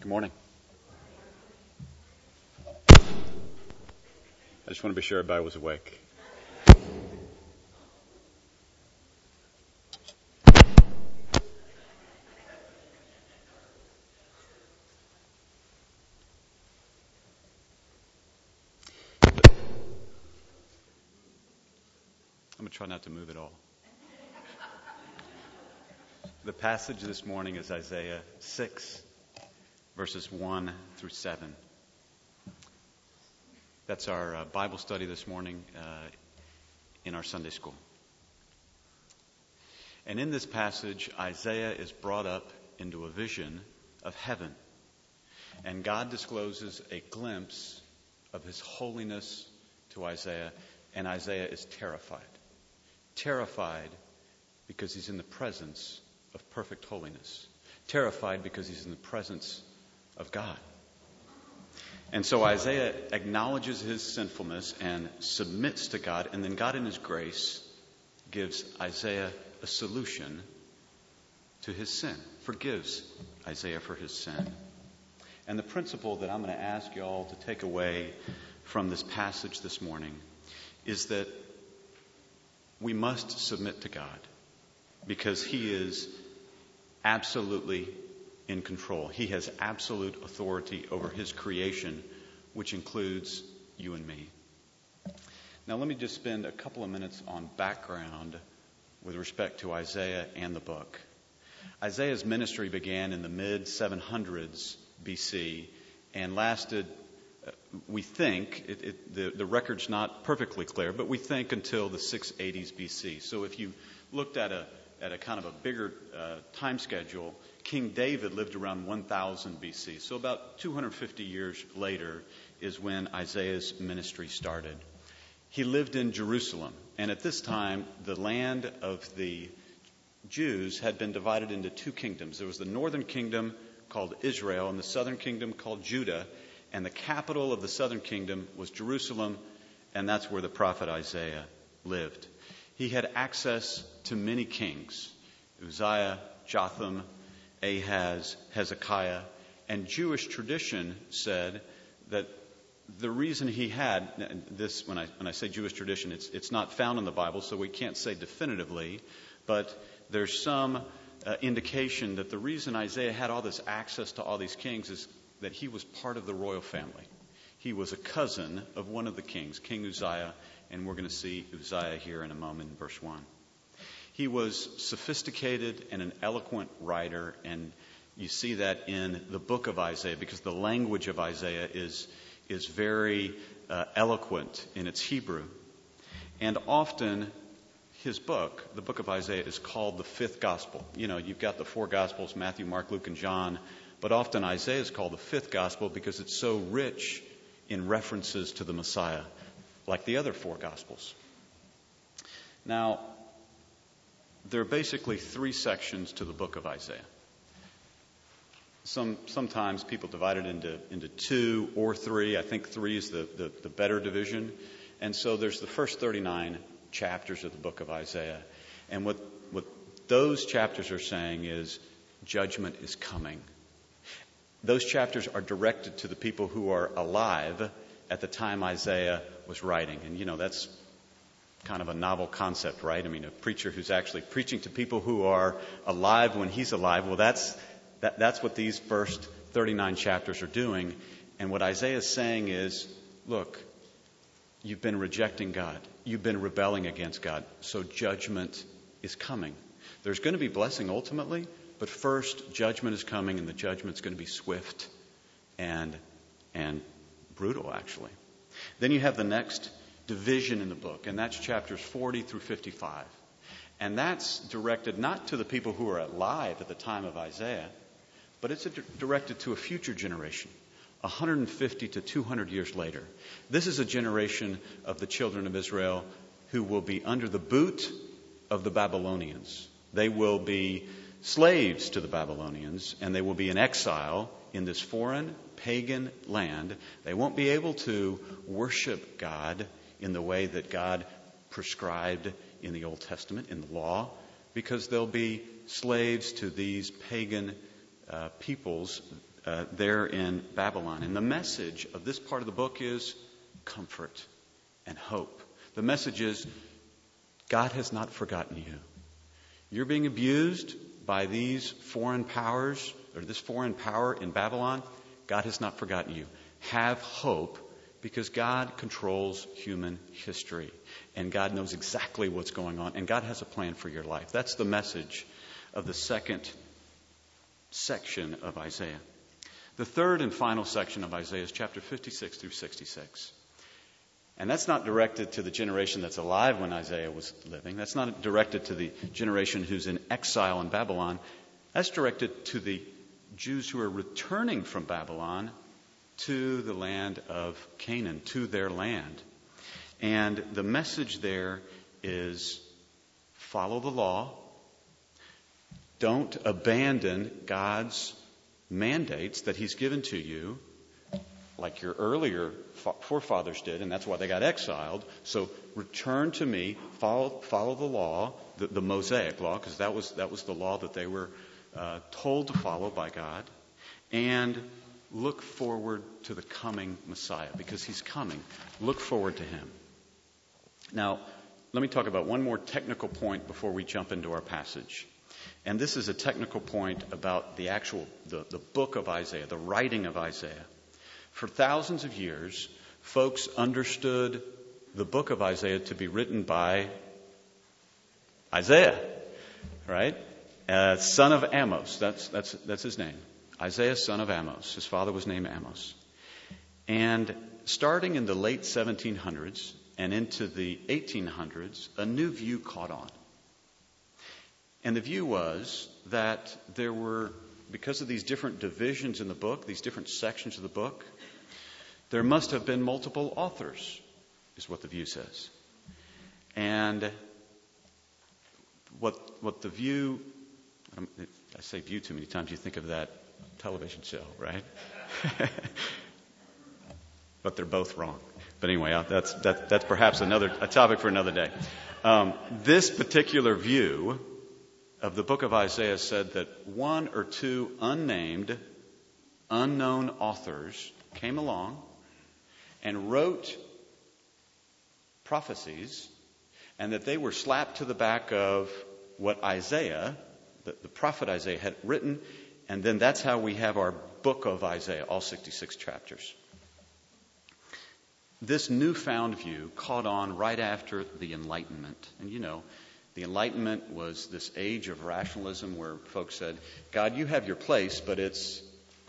morning. I just want to be sure everybody was awake. I'm going to try not to move at all. The passage this morning is Isaiah 6, verses 1 through 7. That's our Bible study this morning in our Sunday school. And in this passage, Isaiah is brought up into a vision of heaven. And God discloses a glimpse of his holiness to Isaiah, and Isaiah is terrified. Terrified because he's in the presence of perfect holiness. Terrified because he's in the presence of God. And so Isaiah acknowledges his sinfulness and submits to God, and then God in his grace gives Isaiah a solution to his sin, forgives Isaiah for his sin. And the principle that I'm going to ask you all to take away from this passage this morning is that we must submit to God because he is absolutely in control. He has absolute authority over his creation, which includes you and me. Now let me just spend a couple of minutes on background with respect to Isaiah and the book. Isaiah's ministry began in the mid-700s BC and lasted, we think, the record's not perfectly clear, but we think until the 680s BC. So if you looked at a kind of a bigger time schedule, King David lived around 1000 BC. So about 250 years later is when Isaiah's ministry started. He lived in Jerusalem, and at this time, the land of the Jews had been divided into two kingdoms. There was the northern kingdom called Israel and the southern kingdom called Judah, and the capital of the southern kingdom was Jerusalem, and that's where the prophet Isaiah lived. He had access to many kings, Uzziah, Jotham, Ahaz, Hezekiah, and Jewish tradition said that the reason he had this, when I say Jewish tradition, it's not found in the Bible, so we can't say definitively, but there's some indication that the reason Isaiah had all this access to all these kings is that he was part of the royal family. He was a cousin of one of the kings, King Uzziah, and we're going to see Uzziah here in a moment in verse 1. He was sophisticated and an eloquent writer, and you see that in the book of Isaiah because the language of Isaiah is very eloquent in its Hebrew. And often his book, the book of Isaiah, is called the fifth gospel. You know, you've got the four gospels, Matthew, Mark, Luke, and John, but often Isaiah is called the fifth gospel because it's so rich in references to the Messiah, like the other four gospels. Now, there are basically three sections to the book of Isaiah. Sometimes people divide it into two or three. I think three is the better division. And so there's the first 39 chapters of the book of Isaiah. And what those chapters are saying is judgment is coming. Those chapters are directed to the people who are alive at the time Isaiah was writing. And, you know, that's kind of a novel concept, right? I mean, a preacher who's actually preaching to people who are alive when he's alive. Well, that's what these first 39 chapters are doing. And what Isaiah is saying is, look, you've been rejecting God. You've been rebelling against God. So judgment is coming. There's going to be blessing ultimately, but first judgment is coming, and the judgment's going to be swift and brutal, actually. Then you have the next division in the book, and that's chapters 40 through 55. And that's directed not to the people who are alive at the time of Isaiah, but it's directed to a future generation, 150 to 200 years later. This is a generation of the children of Israel who will be under the boot of the Babylonians. They will be slaves to the Babylonians, and they will be in exile in this foreign, pagan land. They won't be able to worship God in the way that God prescribed in the Old Testament, in the law, because they'll be slaves to these pagan peoples there in Babylon. And the message of this part of the book is comfort and hope. The message is God has not forgotten you. You're being abused by these foreign powers, or this foreign power in Babylon. God has not forgotten you. Have hope, because God controls human history. And God knows exactly what's going on. And God has a plan for your life. That's the message of the second section of Isaiah. The third and final section of Isaiah is chapter 56 through 66. And that's not directed to the generation that's alive when Isaiah was living. That's not directed to the generation who's in exile in Babylon. That's directed to the Jews who are returning from Babylon to the land of Canaan, to their land. And the message there is follow the law. Don't abandon God's mandates that He's given to you, like your earlier forefathers did, and that's why they got exiled. So return to me, follow the law, the Mosaic law, because that was the law that they were told to follow by God, and look forward to the coming Messiah, because He's coming. Look forward to Him. Now, let me talk about one more technical point before we jump into our passage. And this is a technical point about the book of Isaiah, the writing of Isaiah. For thousands of years, folks understood the book of Isaiah to be written by Isaiah, right? Son of Amos. That's his name. Isaiah, son of Amos. His father was named Amos. And starting in the late 1700s and into the 1800s, a new view caught on. And the view was that there were, because of these different divisions in the book, these different sections of the book, there must have been multiple authors, is what the view says. And what the view, I say view too many times, you think of that television show, right? But they're both wrong. But anyway, that's perhaps a topic for another day. This particular view of the book of Isaiah said that one or two unnamed, unknown authors came along and wrote prophecies, and that they were slapped to the back of what Isaiah, the prophet Isaiah, had written, and then that's how we have our book of Isaiah, all 66 chapters. This newfound view caught on right after the Enlightenment. And you know, the Enlightenment was this age of rationalism where folks said, God, you have your place, but it's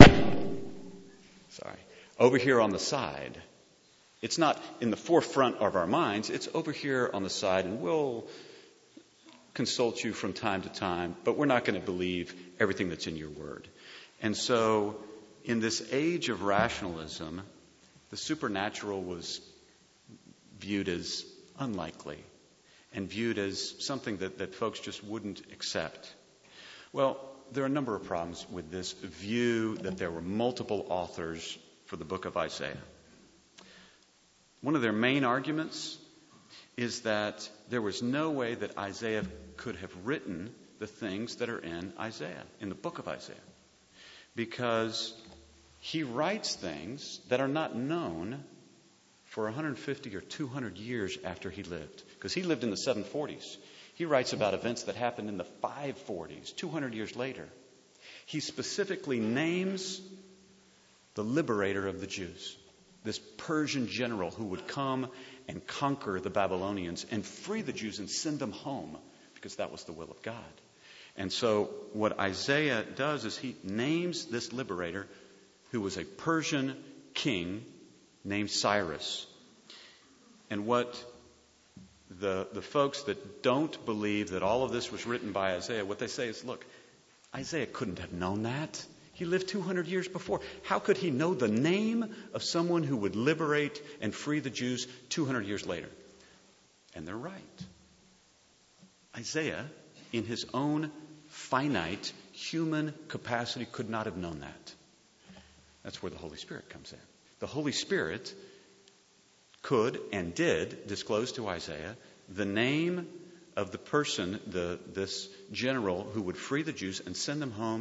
over here on the side. It's not in the forefront of our minds. It's over here on the side, and we'll consult you from time to time, but we're not going to believe everything that's in your word. And so in this age of rationalism, the supernatural was viewed as unlikely and viewed as something that folks just wouldn't accept. Well, there are a number of problems with this view that there were multiple authors for the book of Isaiah. One of their main arguments is that there was no way that Isaiah could have written the things that are in Isaiah, in the book of Isaiah, because he writes things that are not known for 150 or 200 years after he lived, because he lived in the 740s. He writes about events that happened in the 540s, 200 years later. He specifically names the liberator of the Jews, this Persian general who would come and conquer the Babylonians and free the Jews and send them home, because that was the will of God. And so what Isaiah does is he names this liberator, who was a Persian king named Cyrus. And what the folks that don't believe that all of this was written by Isaiah, what they say is, look, Isaiah couldn't have known that. He lived 200 years before. How could he know the name of someone who would liberate and free the Jews 200 years later? And they're right. Isaiah, in his own finite human capacity, could not have known that. That's where the Holy Spirit comes in. The Holy Spirit could and did disclose to Isaiah the name of the person, this general who would free the Jews and send them home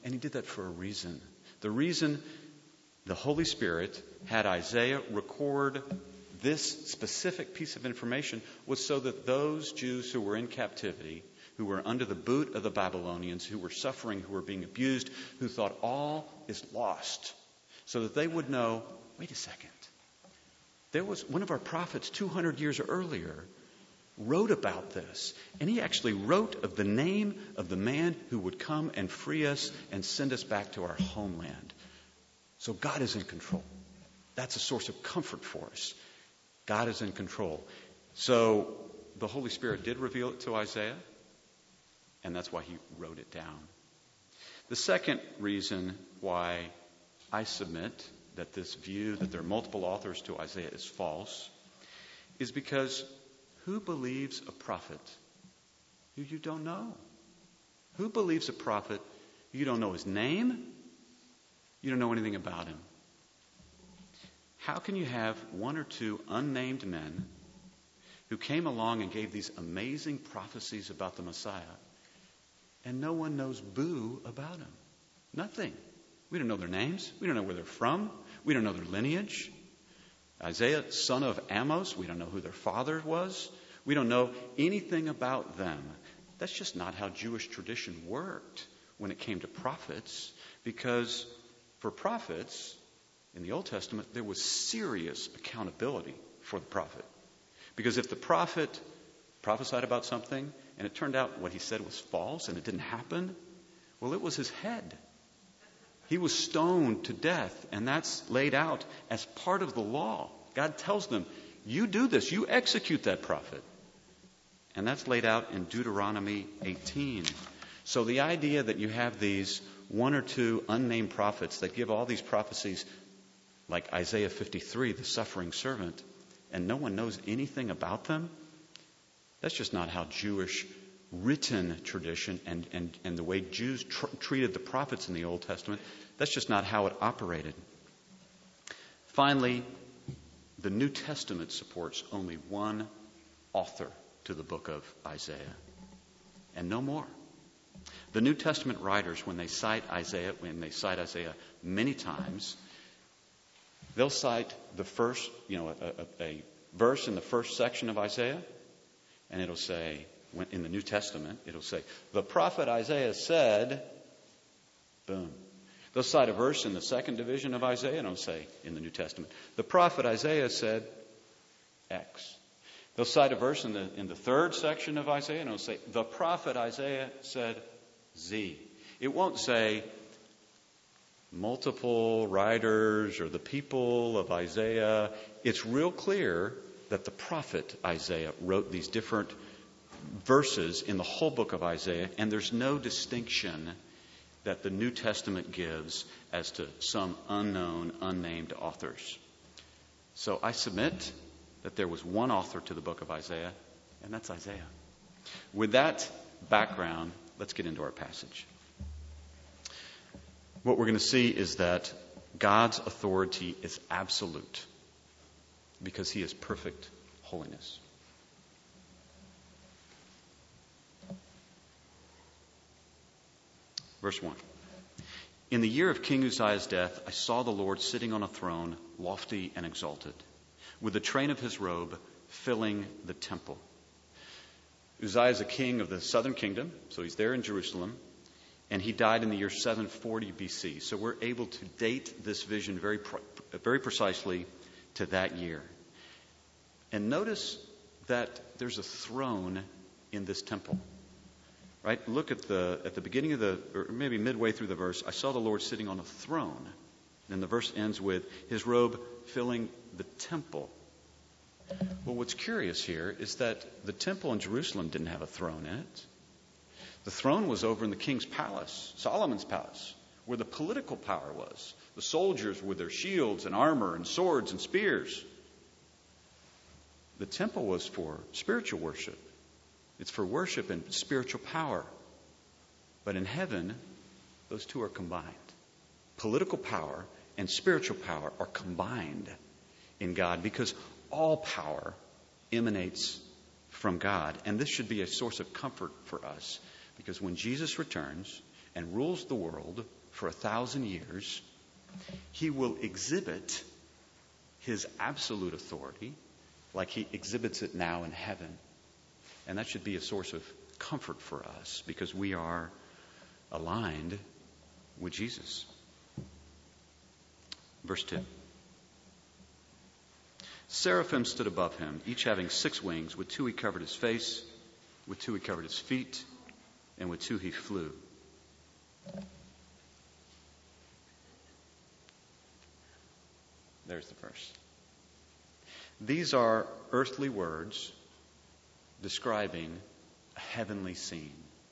And he did that for a reason. The reason the Holy Spirit had Isaiah record this specific piece of information was so that those Jews who were in captivity, who were under the boot of the Babylonians, who were suffering, who were being abused, who thought all is lost, so that they would know, wait a second, there was one of our prophets 200 years earlier wrote about this. And he actually wrote of the name of the man who would come and free us and send us back to our homeland. So God is in control. That's a source of comfort for us. God is in control. So the Holy Spirit did reveal it to Isaiah, and that's why he wrote it down. The second reason why I submit that this view that there are multiple authors to Isaiah is false is because who believes a prophet who you don't know? Who believes a prophet who you don't know his name? You don't know anything about him. How can you have one or two unnamed men who came along and gave these amazing prophecies about the Messiah, and no one knows boo about him? Nothing. We don't know their names. We don't know where they're from. We don't know their lineage. Isaiah, son of Amos, we don't know who their father was. We don't know anything about them. That's just not how Jewish tradition worked when it came to prophets, because for prophets in the Old Testament, there was serious accountability for the prophet. Because if the prophet prophesied about something and it turned out what he said was false and it didn't happen, well, it was his head. He was stoned to death, and that's laid out as part of the law. God tells them, you do this, you execute that prophet. And that's laid out in Deuteronomy 18. So the idea that you have these one or two unnamed prophets that give all these prophecies, like Isaiah 53, the suffering servant, and no one knows anything about them, that's just not how Jewish written tradition and the way Jews treated the prophets in the Old Testament, that's just not how it operated. Finally, the New Testament supports only one author to the book of Isaiah, and no more. The New Testament writers, when they cite Isaiah many times, they'll cite the first, a verse in the first section of Isaiah, and it'll say, in the New Testament, it'll say, the prophet Isaiah said, boom. They'll cite a verse in the second division of Isaiah, and it'll say, in the New Testament, the prophet Isaiah said X. They'll cite a verse in the third section of Isaiah, and it'll say, the prophet Isaiah said Z. It won't say multiple writers or the people of Isaiah. It's real clear that the prophet Isaiah wrote these different verses in the whole book of Isaiah, and there's no distinction that the New Testament gives as to some unknown, unnamed authors. So I submit that there was one author to the book of Isaiah, and that's Isaiah. With that background, let's get into our passage. What we're going to see is that God's authority is absolute because he is perfect holiness. Verse 1. In the year of King Uzziah's death, I saw the Lord sitting on a throne, lofty and exalted, with the train of his robe filling the temple. Uzziah is a king of the southern kingdom, so he's there in Jerusalem, and he died in the year 740 BC. So we're able to date this vision very precisely to that year. And notice that there's a throne in this temple. Right? Look at the beginning of or maybe midway through the verse. I saw the Lord sitting on a throne. And the verse ends with his robe filling the temple. Well, what's curious here is that the temple in Jerusalem didn't have a throne in it. The throne was over in the king's palace, Solomon's palace, where the political power was. The soldiers with their shields and armor and swords and spears. The temple was for spiritual worship. It's for worship and spiritual power. But in heaven, those two are combined. Political power and spiritual power are combined in God because all power emanates from God. And this should be a source of comfort for us because when Jesus returns and rules the world for 1,000 years, he will exhibit his absolute authority like he exhibits it now in heaven. And that should be a source of comfort for us because we are aligned with Jesus. Verse 2. Seraphim stood above him, each having 6 wings. With 2 he covered his face, with 2 he covered his feet, and with 2 he flew. There's the verse. These are earthly words describing a heavenly scene.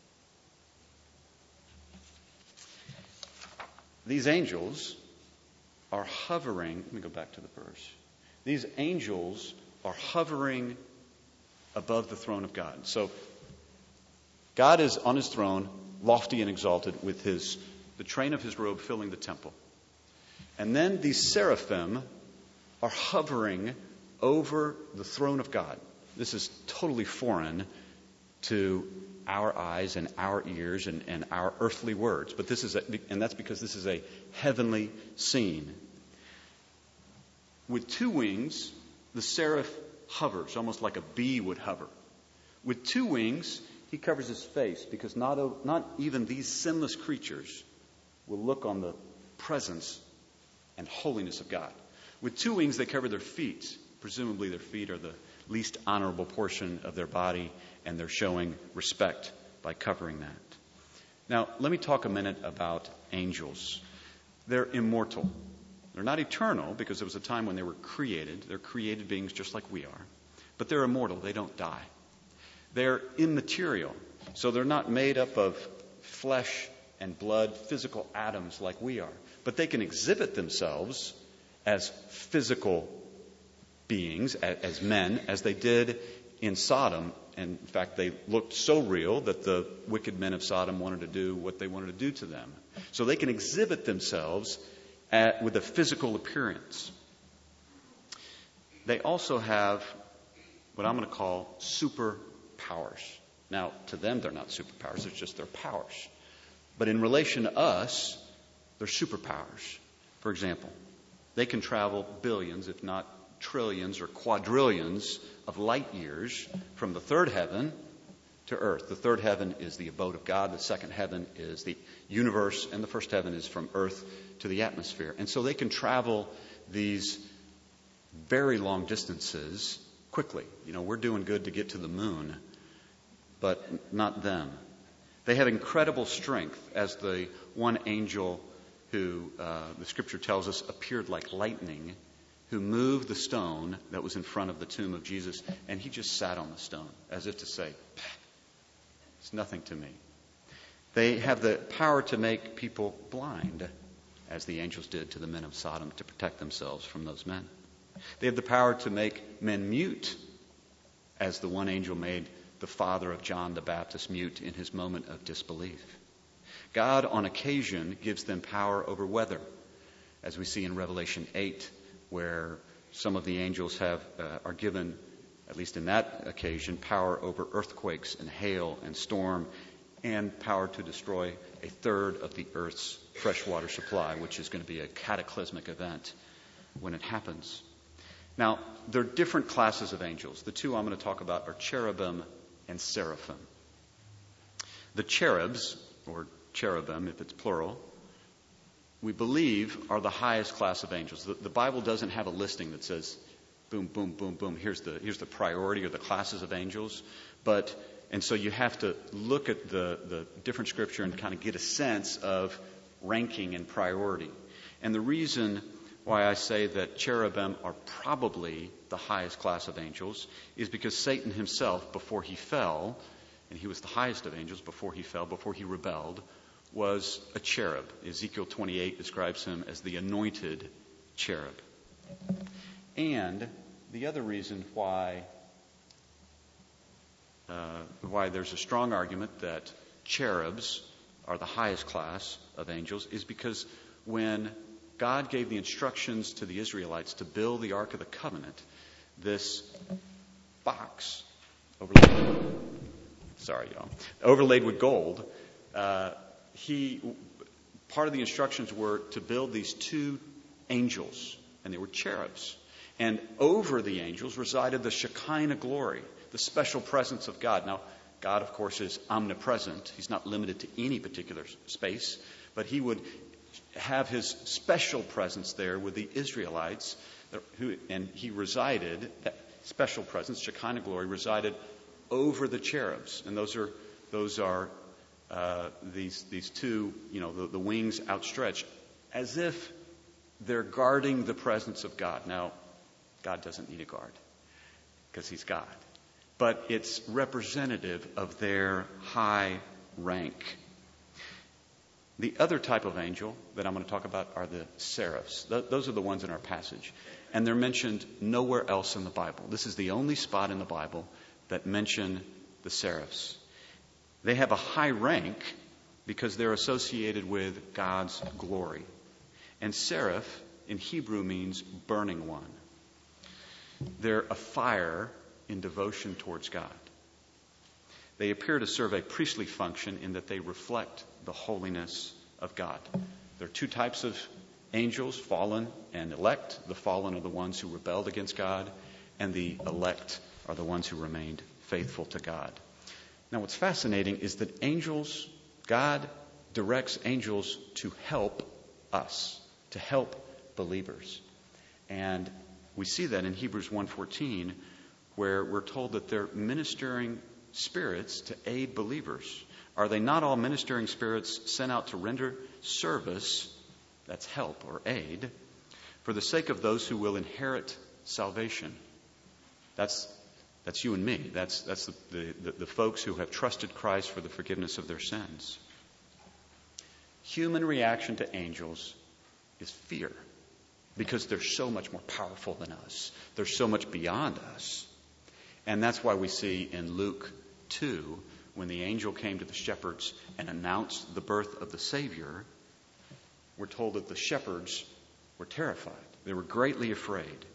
These angels are hovering. Let me go back to the verse. These angels are hovering above the throne of God. So God is on his throne, lofty and exalted, with the train of his robe filling the temple. And then these seraphim are hovering over the throne of God. This is totally foreign to our eyes and our ears and our earthly words. But and that's because this is a heavenly scene. With 2 wings, the seraph hovers, almost like a bee would hover. With 2 wings, he covers his face, because not even these sinless creatures will look on the presence and holiness of God. With 2 wings, they cover their feet. Presumably their feet are the least honorable portion of their body, and they're showing respect by covering that. Now, let me talk a minute about angels. They're immortal. They're not eternal, because there was a time when they were created. They're created beings just like we are. But they're immortal. They don't die. They're immaterial. So they're not made up of flesh and blood, physical atoms like we are. But they can exhibit themselves as physical beings, as men, as they did in Sodom. And in fact, they looked so real that the wicked men of Sodom wanted to do what they wanted to do to them. So they can exhibit themselves with a physical appearance. They also have what I'm going to call superpowers. Now, to them, they're not superpowers. It's just their powers. But in relation to us, they're superpowers. For example, they can travel billions, if not trillions or quadrillions of light years from the third heaven to earth. The third heaven is the abode of God. The second heaven is the universe. And the first heaven is from earth to the atmosphere. And so they can travel these very long distances quickly. We're doing good to get to the moon, but not them. They have incredible strength, as the one angel who, the scripture tells us, appeared like lightning, who moved the stone that was in front of the tomb of Jesus, and he just sat on the stone, as if to say, it's nothing to me. They have the power to make people blind, as the angels did to the men of Sodom, to protect themselves from those men. They have the power to make men mute, as the one angel made the father of John the Baptist mute in his moment of disbelief. God, on occasion, gives them power over weather, as we see in Revelation 8, where some of the angels are given, at least in that occasion, power over earthquakes and hail and storm, and power to destroy a third of the earth's freshwater supply, which is going to be a cataclysmic event when it happens. Now, there are different classes of angels. The 2 I'm going to talk about are cherubim and seraphim. The cherubs, or cherubim if it's plural, we believe are the highest class of angels. The Bible doesn't have a listing that says, boom, boom, boom, boom, here's the priority or the classes of angels. And so you have to look at the different scripture and kind of get a sense of ranking and priority. And the reason why I say that cherubim are probably the highest class of angels is because Satan himself, before he fell, and he was the highest of angels before he fell, before he rebelled, was a cherub. Ezekiel 28 describes him as the anointed cherub. And the other reason why there's a strong argument that cherubs are the highest class of angels is because when God gave the instructions to the Israelites to build the Ark of the Covenant, this box overlaid with gold, he part of the instructions were to build these two angels, and they were cherubs. And over the angels resided the Shekinah glory, the special presence of God. Now, God, of course, is omnipresent. He's not limited to any particular space, but he would have his special presence there with the Israelites, and he resided, that special presence, Shekinah glory, resided over the cherubs. And those are these two, the wings outstretched, as if they're guarding the presence of God. Now, God doesn't need a guard because he's God. But it's representative of their high rank. The other type of angel that I'm going to talk about are the seraphs. Those are the ones in our passage. And they're mentioned nowhere else in the Bible. This is the only spot in the Bible that mention the seraphs. They have a high rank because they're associated with God's glory. And seraph in Hebrew means burning one. They're a fire in devotion towards God. They appear to serve a priestly function in that they reflect the holiness of God. There are two types of angels, fallen and elect. The fallen are the ones who rebelled against God, and the elect are the ones who remained faithful to God. Now, what's fascinating is that God directs angels to help us, to help believers. And we see that in Hebrews 1:14, where we're told that they're ministering spirits to aid believers. Are they not all ministering spirits sent out to render service, that's help or aid, for the sake of those who will inherit salvation? That's you and me. That's the folks who have trusted Christ for the forgiveness of their sins. Human reaction to angels is fear, because they're so much more powerful than us. They're so much beyond us. And that's why we see in Luke 2, when the angel came to the shepherds and announced the birth of the Savior, we're told that the shepherds were terrified. They were greatly afraid.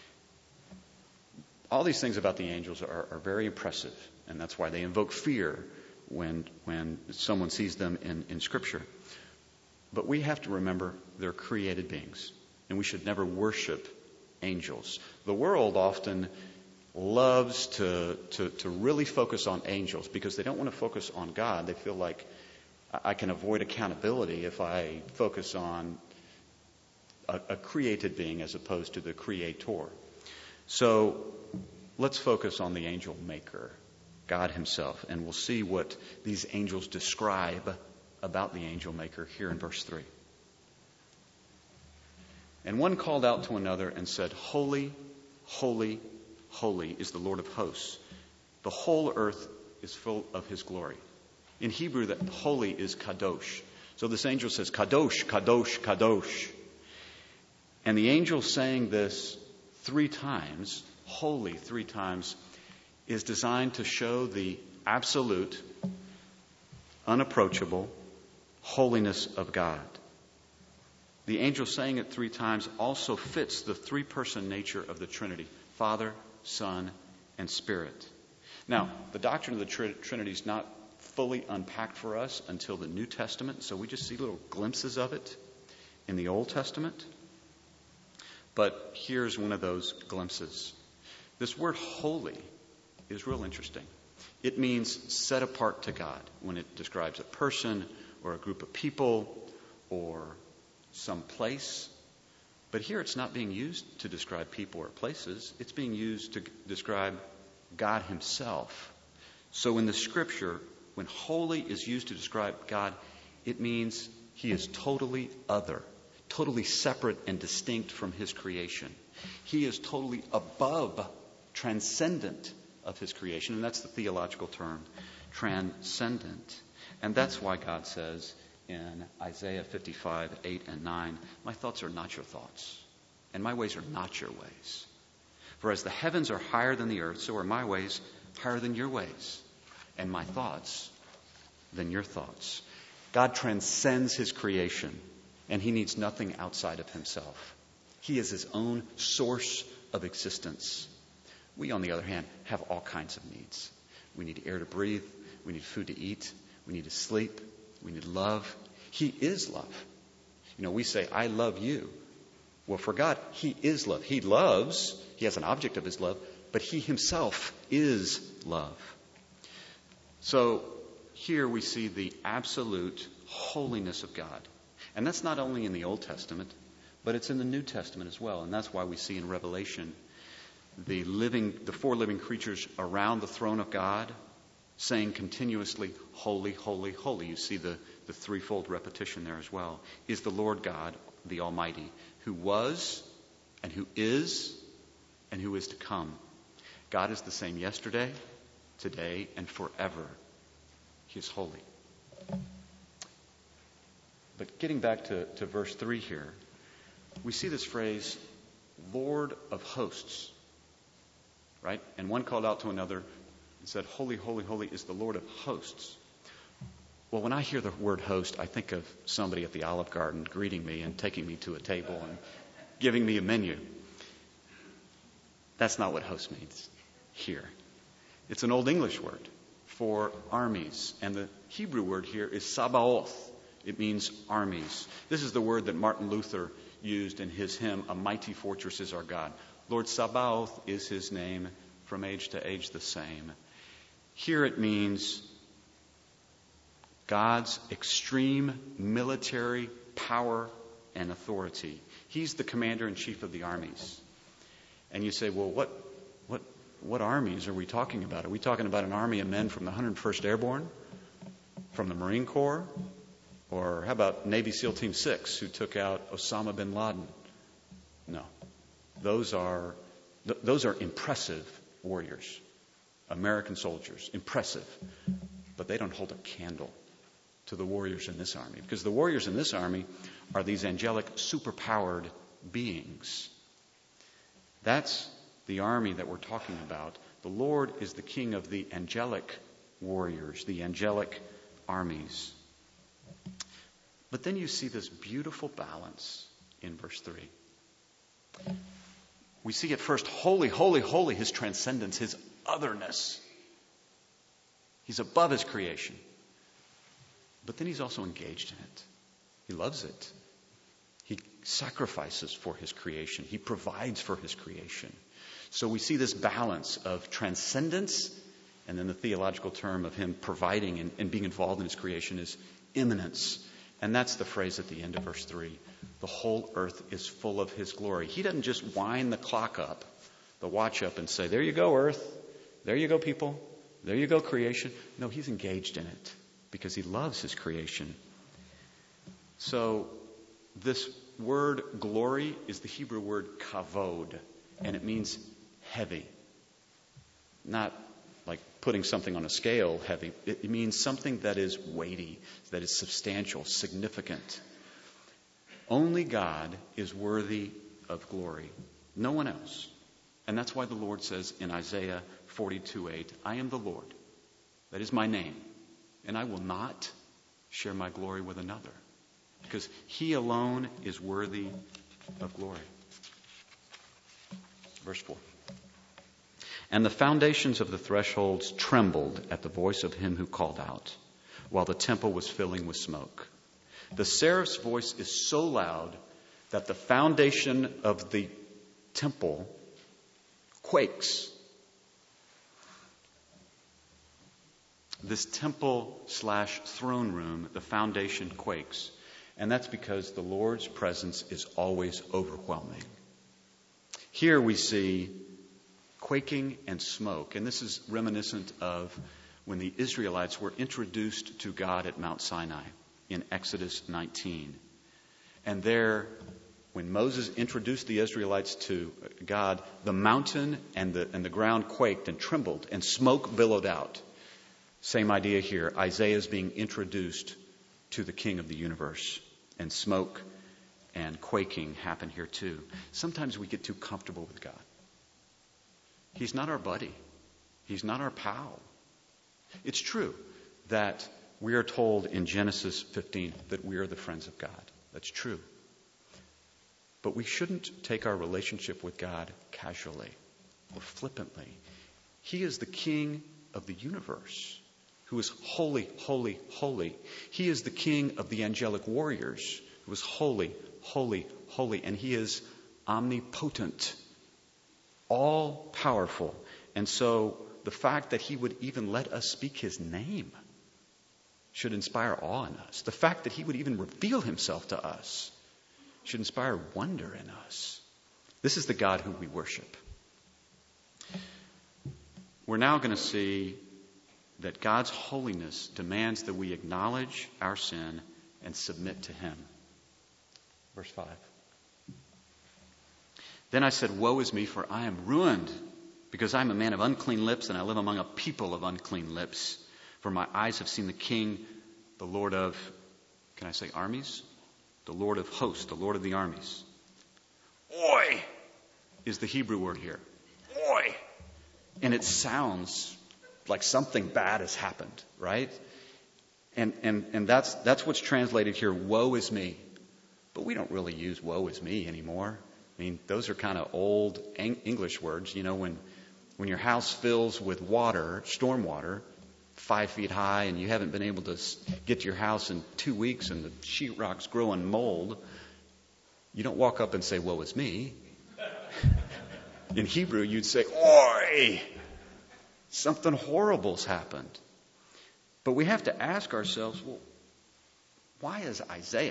All these things about the angels are very impressive, and that's why they invoke fear when someone sees them in Scripture. But we have to remember they're created beings, and we should never worship angels. The world often loves to really focus on angels because they don't want to focus on God. They feel like I can avoid accountability if I focus on a created being as opposed to the creator. So let's focus on the angel maker, God himself, and we'll see what these angels describe about the angel maker here in verse 3. And one called out to another and said, "Holy, holy, holy is the Lord of hosts. The whole earth is full of his glory." In Hebrew, that holy is kadosh. So this angel says, "Kadosh, kadosh, kadosh." And the angel saying this 3 times, holy 3 times, is designed to show the absolute, unapproachable holiness of God. The angel saying it 3 times also fits the 3-person nature of the Trinity: Father, Son, and Spirit. Now, the doctrine of the Trinity is not fully unpacked for us until the New Testament, so we just see little glimpses of it in the Old Testament. But here's one of those glimpses. This word holy is real interesting. It means set apart to God when it describes a person or a group of people or some place. But here it's not being used to describe people or places. It's being used to describe God himself. So in the Scripture, when holy is used to describe God, it means he is totally other, totally separate and distinct from his creation. He is totally above, transcendent of his creation. And that's the theological term, transcendent. And that's why God says in Isaiah 55, 8 and 9, "My thoughts are not your thoughts, and my ways are not your ways. For as the heavens are higher than the earth, so are my ways higher than your ways, and my thoughts than your thoughts." God transcends his creation, and he needs nothing outside of himself. He is his own source of existence. We, on the other hand, have all kinds of needs. We need air to breathe. We need food to eat. We need to sleep. We need love. He is love. We say, I love you. Well, for God, He is love. He loves. He has an object of His love, but He Himself is love. So here we see the absolute holiness of God. And that's not only in the Old Testament, but it's in the New Testament as well. And that's why we see in Revelation the four living creatures around the throne of God saying continuously, holy, holy, holy. You see the threefold repetition there as well. Is the Lord God, the Almighty, who was and who is and who is to come. God is the same yesterday, today, and forever. He is holy. But getting back to verse 3 here, we see this phrase, Lord of hosts. Right? And one called out to another and said, holy, holy, holy is the Lord of hosts. Well, when I hear the word host, I think of somebody at the Olive Garden greeting me and taking me to a table and giving me a menu. That's not what host means here. It's an Old English word for armies. And the Hebrew word here is Sabaoth. It means armies. This is the word that Martin Luther used in his hymn, A Mighty Fortress is Our God. Lord Sabaoth is His name, from age to age the same. Here it means God's extreme military power and authority. He's the commander-in-chief of the armies. And you say, well, what armies are we talking about? Are we talking about an army of men from the 101st Airborne? From the Marine Corps? Or how about Navy SEAL Team 6, who took out Osama bin Laden? No. Those are impressive warriors, American soldiers, impressive. But they don't hold a candle to the warriors in this army. Because the warriors in this army are these angelic, superpowered beings. That's the army that we're talking about. The Lord is the king of the angelic warriors, the angelic armies. But then you see this beautiful balance in verse 3. We see at first, holy, holy, holy, His transcendence, His otherness. He's above His creation. But then He's also engaged in it. He loves it. He sacrifices for His creation. He provides for His creation. So we see this balance of transcendence, and then the theological term of Him providing and being involved in His creation is immanence. And that's the phrase at the end of verse 3. The whole earth is full of His glory. He doesn't just wind the clock up, the watch up, and say, there you go, earth. There you go, people. There you go, creation. No, He's engaged in it because He loves His creation. So this word glory is the Hebrew word kavod, and it means heavy. Not like putting something on a scale heavy. It means something that is weighty, that is substantial, significant. Only God is worthy of glory. No one else. And that's why the Lord says in Isaiah 42:8, I am the Lord. That is my name. And I will not share my glory with another. Because He alone is worthy of glory. Verse 4. And the foundations of the thresholds trembled at the voice of Him who called out, while the temple was filling with smoke. The seraph's voice is so loud that the foundation of the temple quakes. This temple/throne room, the foundation quakes. And that's because the Lord's presence is always overwhelming. Here we see quaking and smoke. And this is reminiscent of when the Israelites were introduced to God at Mount Sinai in Exodus 19. And there, when Moses introduced the Israelites to God, the mountain and the ground quaked and trembled and smoke billowed out. Same idea here. Isaiah is being introduced to the King of the universe. And smoke and quaking happen here too. Sometimes we get too comfortable with God. He's not our buddy. He's not our pal. It's true that we are told in Genesis 15 that we are the friends of God. That's true. But we shouldn't take our relationship with God casually or flippantly. He is the King of the universe who is holy, holy, holy. He is the king of the angelic warriors, who is holy, holy, holy. And he is omnipotent, all powerful. And so the fact that he would even let us speak his name should inspire awe in us. The fact that he would even reveal himself to us should inspire wonder in us. This is the God who we worship. We're now going to see that God's holiness demands that we acknowledge our sin and submit to him. Verse 5. Then I said, woe is me, for I am ruined, because I am a man of unclean lips, and I live among a people of unclean lips. For my eyes have seen the King, the Lord of, can I say armies? The Lord of hosts, the Lord of the armies. Oi is the Hebrew word here. Oi. And it sounds like something bad has happened, right? And that's what's translated here, woe is me. But we don't really use woe is me anymore. I mean, those are kind of old English words. You know, when your house fills with water, storm water, 5 feet high, and you haven't been able to get to your house in 2 weeks, and the sheetrock's growing mold, you don't walk up and say, woe is me. In Hebrew, you'd say, oi! Something horrible's happened. But we have to ask ourselves, well, why is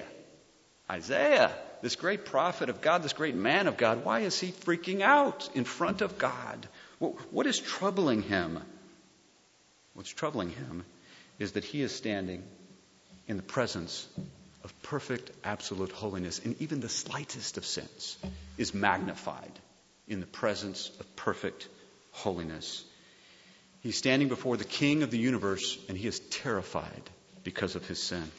Isaiah, this great prophet of God, this great man of God, why is he freaking out in front of God? What is troubling him? What's troubling him is that he is standing in the presence of perfect, absolute holiness, and even the slightest of sins is magnified in the presence of perfect holiness. He's standing before the King of the universe, and he is terrified because of his sin.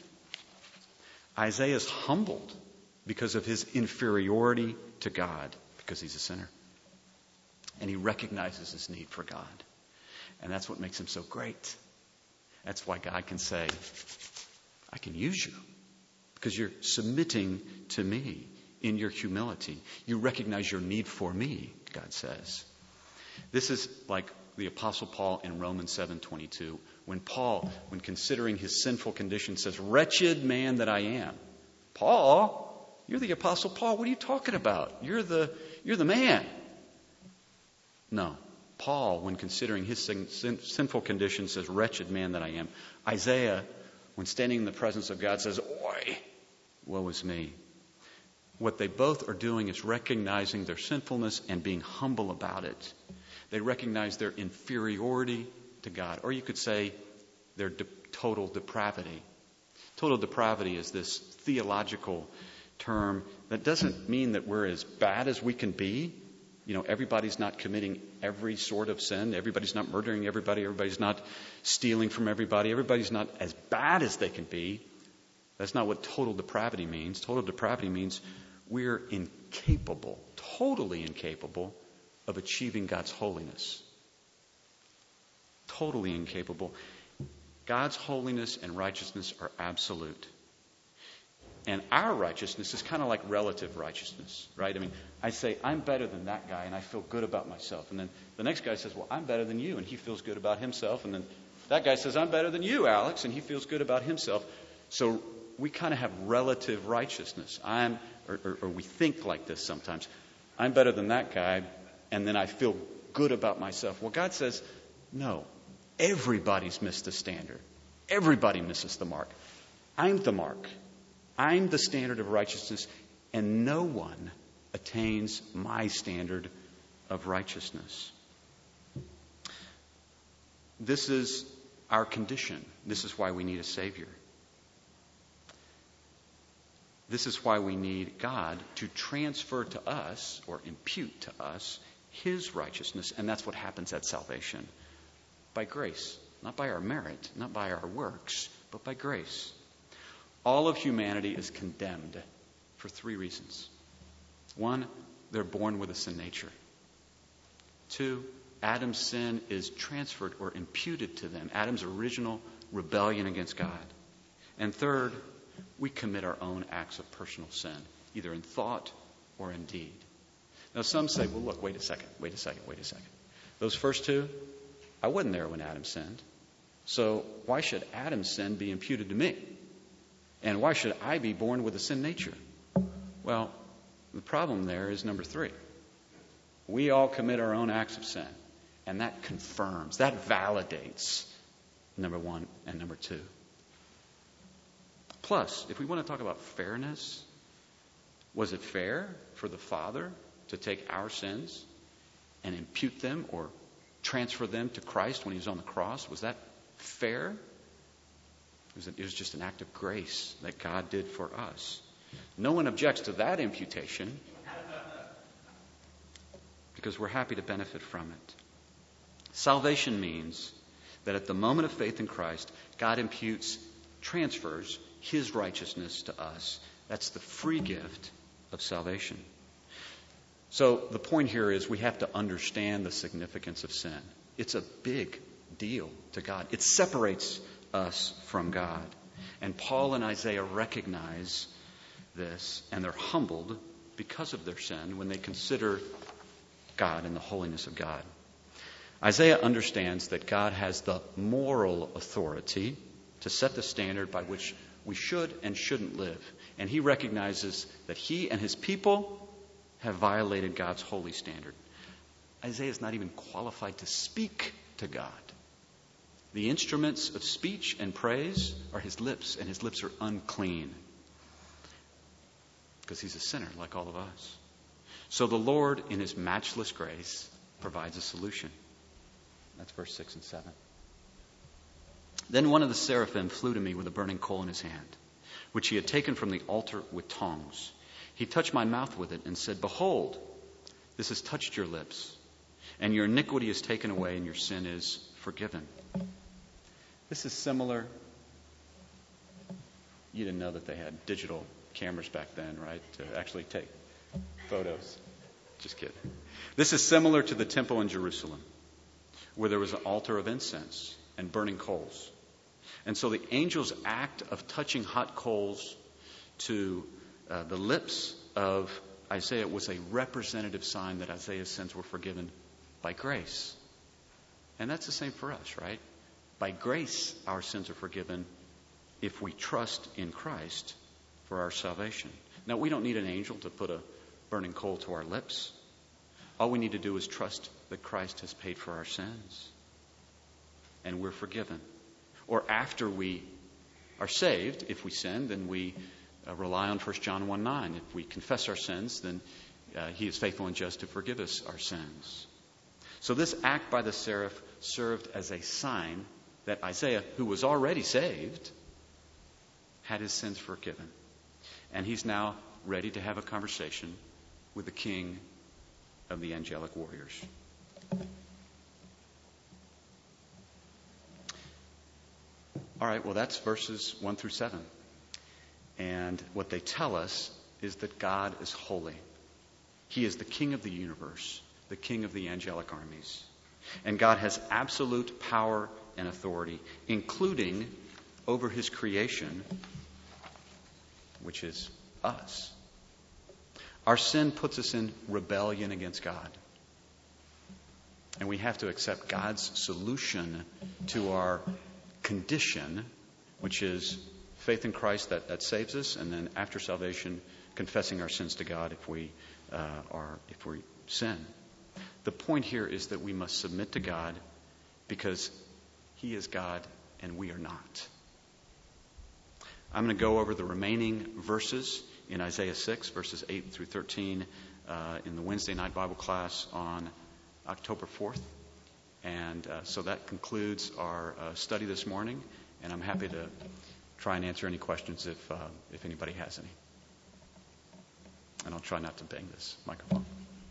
Isaiah is humbled because of his inferiority to God, because he's a sinner. And he recognizes his need for God. And that's what makes him so great. That's why God can say, I can use you, because you're submitting to me in your humility. You recognize your need for me, God says. This is like the Apostle Paul in Romans 7:22, when Paul, when considering his sinful condition, says, wretched man that I am. Paul, you're the Apostle Paul. What are you talking about? You're the man. No. Paul, when considering his sinful condition, says, wretched man that I am. Isaiah, when standing in the presence of God, says, oi, woe is me. What they both are doing is recognizing their sinfulness and being humble about it. They recognize their inferiority to God. Or you could say their total depravity. Total depravity is this theological term that doesn't mean that we're as bad as we can be. You know, everybody's not committing every sort of sin. Everybody's not murdering everybody. Everybody's not stealing from everybody. Everybody's not as bad as they can be. That's not what total depravity means. Total depravity means we're incapable, totally incapable of achieving God's holiness. Totally incapable. God's holiness and righteousness are absolute. And our righteousness is kind of like relative righteousness, right? I mean, I say, I'm better than that guy, and I feel good about myself. And then the next guy says, well, I'm better than you, and he feels good about himself. And then that guy says, I'm better than you, Alex, and he feels good about himself. So we kind of have relative righteousness. Or we think like this sometimes. I'm better than that guy, and then I feel good about myself. Well, God says, no, everybody's missed the standard. Everybody misses the mark. I'm the mark. I'm the standard of righteousness, and no one attains my standard of righteousness. This is our condition. This is why we need a Savior. This is why we need God to transfer to us or impute to us His righteousness, and that's what happens at salvation. By grace, not by our merit, not by our works, but by grace. All of humanity is condemned for 3 reasons. 1, they're born with a sin nature. 2, Adam's sin is transferred or imputed to them. Adam's original rebellion against God. And 3rd, we commit our own acts of personal sin, either in thought or in deed. Now some say, well, look, wait a second. Those first 2, I wasn't there when Adam sinned. So why should Adam's sin be imputed to me? And why should I be born with a sin nature? Well, the problem there is number 3. We all commit our own acts of sin. And that confirms, that validates number 1 and number 2. Plus, if we want to talk about fairness, was it fair for the Father to take our sins and impute them or transfer them to Christ when he was on the cross? Was that fair? It was just an act of grace that God did for us. No one objects to that imputation because we're happy to benefit from it. Salvation means that at the moment of faith in Christ, God transfers his righteousness to us. That's the free gift of salvation. So the point here is we have to understand the significance of sin. It's a big deal to God. It separates us from God. And Paul and Isaiah recognize this, and they're humbled because of their sin when they consider God and the holiness of God. Isaiah understands that God has the moral authority to set the standard by which we should and shouldn't live. And he recognizes that he and his people have violated God's holy standard. Isaiah is not even qualified to speak to God. The instruments of speech and praise are his lips, and his lips are unclean because he's a sinner like all of us. So the Lord, in his matchless grace, provides a solution. That's verse 6 and 7. Then one of the seraphim flew to me with a burning coal in his hand, which he had taken from the altar with tongs. He touched my mouth with it and said, "Behold, this has touched your lips, and your iniquity is taken away, and your sin is forgiven." This is similar. You didn't know that they had digital cameras back then, right, to actually take photos. Just kidding. This is similar to the temple in Jerusalem, where there was an altar of incense and burning coals. And so the angel's act of touching hot coals to the lips of Isaiah was a representative sign that Isaiah's sins were forgiven by grace. And that's the same for us, right? By grace, our sins are forgiven if we trust in Christ for our salvation. Now, we don't need an angel to put a burning coal to our lips. All we need to do is trust that Christ has paid for our sins, and we're forgiven. Or after we are saved, if we sin, then we rely on 1 John 1:9. If we confess our sins, then he is faithful and just to forgive us our sins. So this act by the seraph served as a sign that Isaiah, who was already saved, had his sins forgiven. And he's now ready to have a conversation with the king of the angelic warriors. All right, well, that's verses 1 through 7. And what they tell us is that God is holy. He is the king of the universe, the king of the angelic armies. And God has absolute power and authority, including over his creation, which is us. Our sin puts us in rebellion against God. And we have to accept God's solution to our condition, which is faith in Christ that saves us, and then after salvation, confessing our sins to God if we sin. The point here is that we must submit to God because he is God and we are not. I'm going to go over the remaining verses in Isaiah 6, verses 8 through 13, in the Wednesday night Bible class on October 4th. And so that concludes our study this morning, and I'm happy to try and answer any questions if anybody has any. And I'll try not to bang this microphone.